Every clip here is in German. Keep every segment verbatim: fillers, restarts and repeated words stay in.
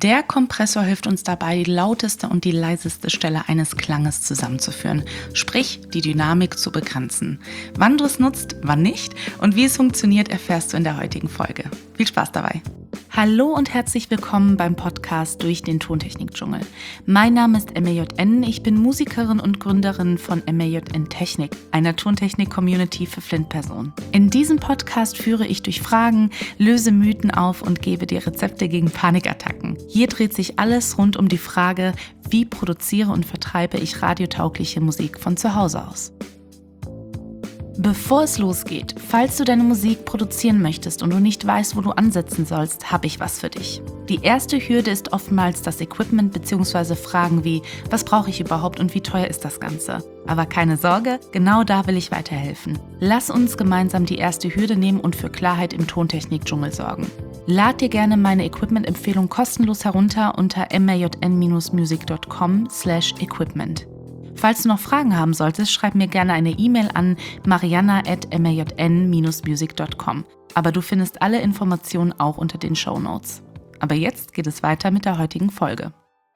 Der Kompressor hilft uns dabei, die lauteste und die leiseste Stelle eines Klanges zusammenzuführen, sprich die Dynamik zu begrenzen. Wann du es nutzt, wann nicht und wie es funktioniert, erfährst du in der heutigen Folge. Viel Spaß dabei! Hallo und herzlich willkommen beim Podcast durch den Tontechnik-Dschungel. Mein Name ist M A J N, ich bin Musikerin und Gründerin von M A J N Technik, einer Tontechnik-Community für Flint-Personen. In diesem Podcast führe ich durch Fragen, löse Mythen auf und gebe dir Rezepte gegen Panikattacken. Hier dreht sich alles rund um die Frage, wie produziere und vertreibe ich radiotaugliche Musik von zu Hause aus. Bevor es losgeht, falls du deine Musik produzieren möchtest und du nicht weißt, wo du ansetzen sollst, habe ich was für dich. Die erste Hürde ist oftmals das Equipment bzw. Fragen wie, was brauche ich überhaupt und wie teuer ist das Ganze? Aber keine Sorge, genau da will ich weiterhelfen. Lass uns gemeinsam die erste Hürde nehmen und für Klarheit im Tontechnik-Dschungel sorgen. Lad dir gerne meine Equipment-Empfehlung kostenlos herunter unter majn-music dot com slash equipment. Falls du noch Fragen haben solltest, schreib mir gerne eine E-Mail an marianna at majn music dot com. Aber du findest alle Informationen auch unter den Shownotes. Aber jetzt geht es weiter mit der heutigen Folge.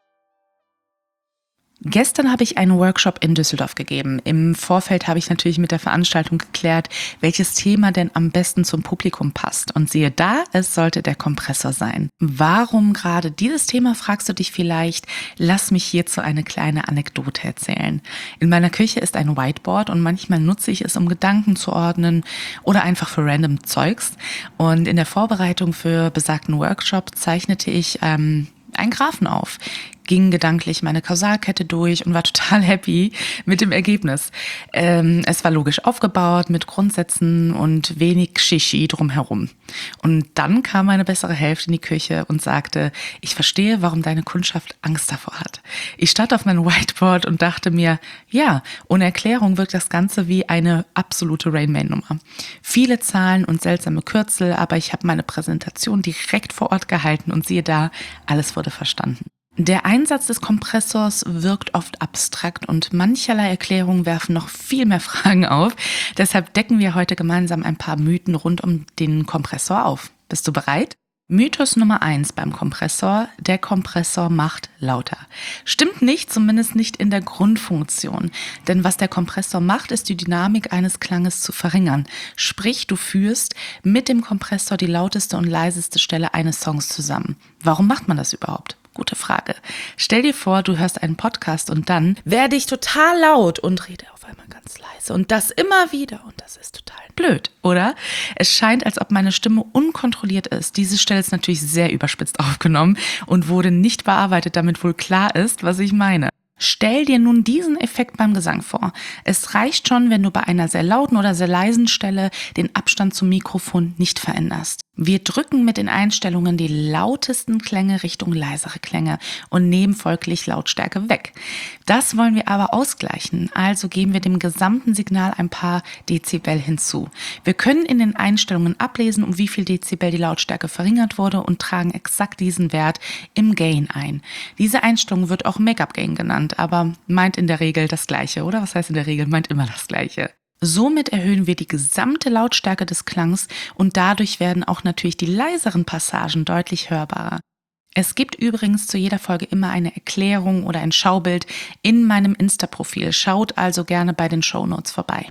Gestern habe ich einen Workshop in Düsseldorf gegeben. Im Vorfeld habe ich natürlich mit der Veranstaltung geklärt, welches Thema denn am besten zum Publikum passt. Und siehe da, es sollte der Kompressor sein. Warum gerade dieses Thema, fragst du dich vielleicht? Lass mich hierzu eine kleine Anekdote erzählen. In meiner Küche ist ein Whiteboard und manchmal nutze ich es, um Gedanken zu ordnen oder einfach für random Zeugs. Und in der Vorbereitung für besagten Workshop zeichnete ich ähm, einen Graphen auf, ging gedanklich meine Kausalkette durch und war total happy mit dem Ergebnis. Ähm, es war logisch aufgebaut mit Grundsätzen und wenig Shishi drumherum. Und dann kam meine bessere Hälfte in die Küche und sagte, ich verstehe, warum deine Kundschaft Angst davor hat. Ich starrte auf mein Whiteboard und dachte mir, ja, ohne Erklärung wirkt das Ganze wie eine absolute Rain Man-Nummer. Viele Zahlen und seltsame Kürzel, aber ich habe meine Präsentation direkt vor Ort gehalten und siehe da, alles wurde verstanden. Der Einsatz des Kompressors wirkt oft abstrakt und mancherlei Erklärungen werfen noch viel mehr Fragen auf. Deshalb decken wir heute gemeinsam ein paar Mythen rund um den Kompressor auf. Bist du bereit? Mythos Nummer eins beim Kompressor: Der Kompressor macht lauter. Stimmt nicht, zumindest nicht in der Grundfunktion. Denn was der Kompressor macht, ist die Dynamik eines Klanges zu verringern. Sprich, du führst mit dem Kompressor die lauteste und leiseste Stelle eines Songs zusammen. Warum macht man das überhaupt? Gute Frage. Stell dir vor, du hörst einen Podcast und dann werde ich total laut und rede auf einmal ganz leise und das immer wieder und das ist total blöd, oder? Es scheint, als ob meine Stimme unkontrolliert ist. Diese Stelle ist natürlich sehr überspitzt aufgenommen und wurde nicht bearbeitet, damit wohl klar ist, was ich meine. Stell dir nun diesen Effekt beim Gesang vor. Es reicht schon, wenn du bei einer sehr lauten oder sehr leisen Stelle den Abstand zum Mikrofon nicht veränderst. Wir drücken mit den Einstellungen die lautesten Klänge Richtung leisere Klänge und nehmen folglich Lautstärke weg. Das wollen wir aber ausgleichen, also geben wir dem gesamten Signal ein paar Dezibel hinzu. Wir können in den Einstellungen ablesen, um wie viel Dezibel die Lautstärke verringert wurde und tragen exakt diesen Wert im Gain ein. Diese Einstellung wird auch Make-up-Gain genannt, aber meint in der Regel das Gleiche, oder? Was heißt in der Regel? Meint immer das Gleiche. Somit erhöhen wir die gesamte Lautstärke des Klangs und dadurch werden auch natürlich die leiseren Passagen deutlich hörbarer. Es gibt übrigens zu jeder Folge immer eine Erklärung oder ein Schaubild in meinem Insta-Profil. Schaut also gerne bei den Shownotes vorbei.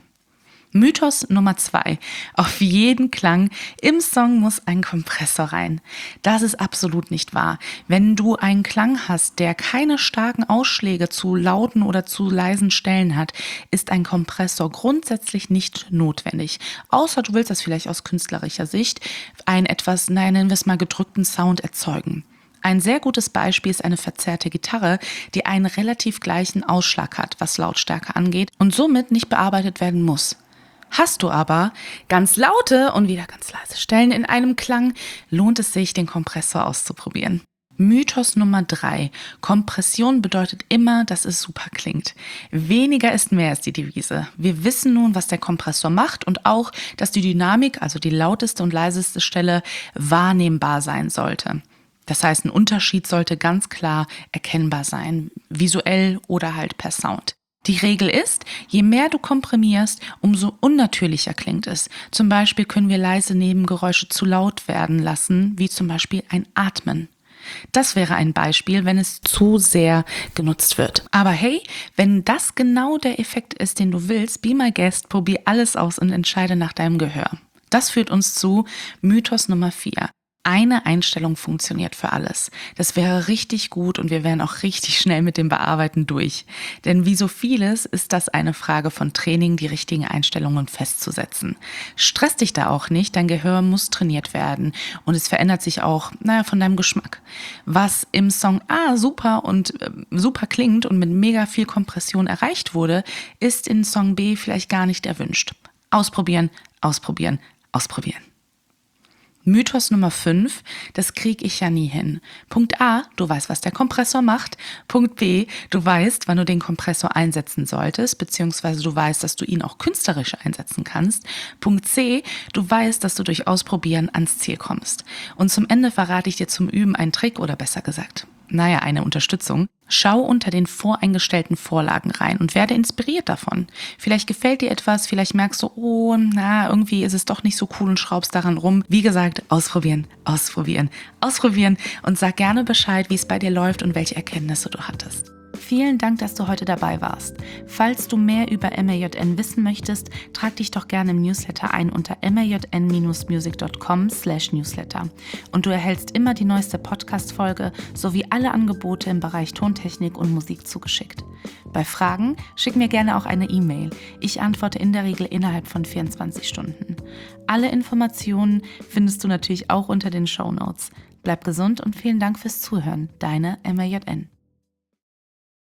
Mythos Nummer zwei. Auf jeden Klang im Song muss ein Kompressor rein. Das ist absolut nicht wahr. Wenn du einen Klang hast, der keine starken Ausschläge zu lauten oder zu leisen Stellen hat, ist ein Kompressor grundsätzlich nicht notwendig. Außer du willst das vielleicht aus künstlerischer Sicht einen etwas, nein, nennen wir es mal gedrückten Sound erzeugen. Ein sehr gutes Beispiel ist eine verzerrte Gitarre, die einen relativ gleichen Ausschlag hat, was Lautstärke angeht und somit nicht bearbeitet werden muss. Hast du aber ganz laute und wieder ganz leise Stellen in einem Klang, lohnt es sich, den Kompressor auszuprobieren. Mythos Nummer drei. Kompression bedeutet immer, dass es super klingt. Weniger ist mehr ist die Devise. Wir wissen nun, was der Kompressor macht und auch, dass die Dynamik, also die lauteste und leiseste Stelle, wahrnehmbar sein sollte. Das heißt, ein Unterschied sollte ganz klar erkennbar sein, visuell oder halt per Sound. Die Regel ist, je mehr du komprimierst, umso unnatürlicher klingt es. Zum Beispiel können wir leise Nebengeräusche zu laut werden lassen, wie zum Beispiel ein Atmen. Das wäre ein Beispiel, wenn es zu sehr genutzt wird. Aber hey, wenn das genau der Effekt ist, den du willst, be my guest, probier alles aus und entscheide nach deinem Gehör. Das führt uns zu Mythos Nummer vier. Eine Einstellung funktioniert für alles. Das wäre richtig gut und wir wären auch richtig schnell mit dem Bearbeiten durch. Denn wie so vieles ist das eine Frage von Training, die richtigen Einstellungen festzusetzen. Stress dich da auch nicht, dein Gehör muss trainiert werden und es verändert sich auch, naja, von deinem Geschmack. Was im Song A super und äh, super klingt und mit mega viel Kompression erreicht wurde, ist in Song B vielleicht gar nicht erwünscht. Ausprobieren, ausprobieren, ausprobieren. Mythos Nummer fünf, das kriege ich ja nie hin. Punkt A, du weißt, was der Kompressor macht. Punkt B, du weißt, wann du den Kompressor einsetzen solltest, beziehungsweise du weißt, dass du ihn auch künstlerisch einsetzen kannst. Punkt C, du weißt, dass du durch Ausprobieren ans Ziel kommst. Und zum Ende verrate ich dir zum Üben einen Trick oder besser gesagt, naja, eine Unterstützung. Schau unter den voreingestellten Vorlagen rein und werde inspiriert davon. Vielleicht gefällt dir etwas, vielleicht merkst du, oh, na, irgendwie ist es doch nicht so cool und schraubst daran rum. Wie gesagt, ausprobieren, ausprobieren, ausprobieren und sag gerne Bescheid, wie es bei dir läuft und welche Erkenntnisse du hattest. Vielen Dank, dass du heute dabei warst. Falls du mehr über M A J N wissen möchtest, trag dich doch gerne im Newsletter ein unter m a j n dash music dot com slash newsletter. Und du erhältst immer die neueste Podcast-Folge sowie alle Angebote im Bereich Tontechnik und Musik zugeschickt. Bei Fragen schick mir gerne auch eine E-Mail. Ich antworte in der Regel innerhalb von vierundzwanzig Stunden. Alle Informationen findest du natürlich auch unter den Shownotes. Bleib gesund und vielen Dank fürs Zuhören. Deine M A J N.